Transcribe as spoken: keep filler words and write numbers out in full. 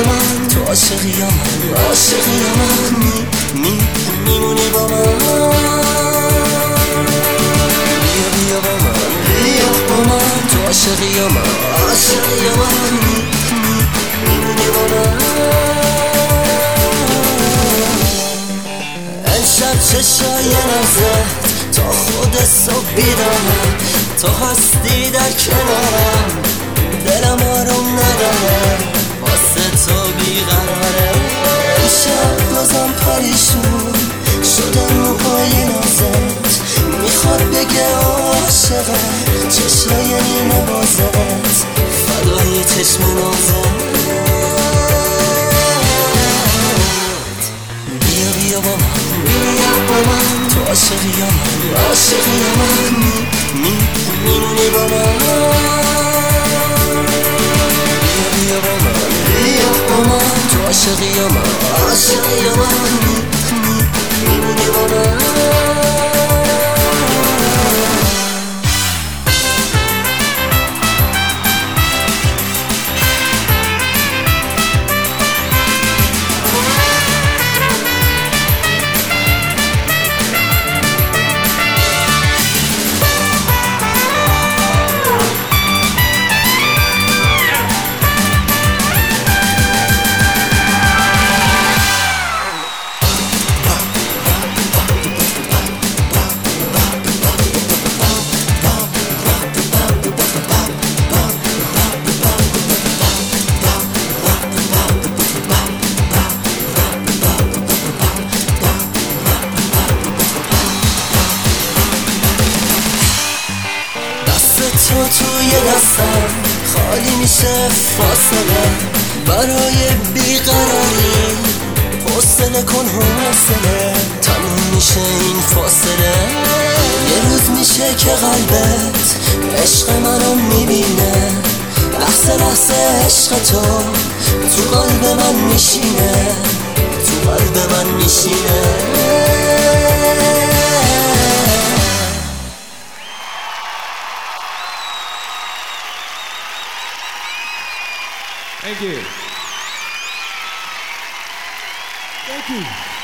من، تو عاشقی یا من، عاشقی یا من، می می میمونی با من. بیا بیا با من، بیا با من، تو عاشقی یا من، عاشقی یا من، می می میمونی با من. امشب چشای نازت تا خود صبح بیدارم، تو هستی در کنارم، دلم آروم نداره، واسه تو بیقراره. امشب بازم پریشون شده موهای نازت، میخواد بگه عاشقم، چشمای نیمه بازت، فدای چشم نازت. بیا بیا با من، بیا با من، تو عاشقی یا من، عاشقی یا من، می می میمونی با من. بیا بیا با من، بیا با من، تو عاشقی یا من، عاشقی یا من، می می میمونی با من. تو توی دستم خالی میشه فاصله، برای بیقراری حوصله کن، حوصله تموم میشه این فاصله. یه روز میشه که قلبت عشق منو میبینه، لحظه لحظه عشق تو تو قلب من میشینه، تو قلب من میشینه. Thank you. Thank you.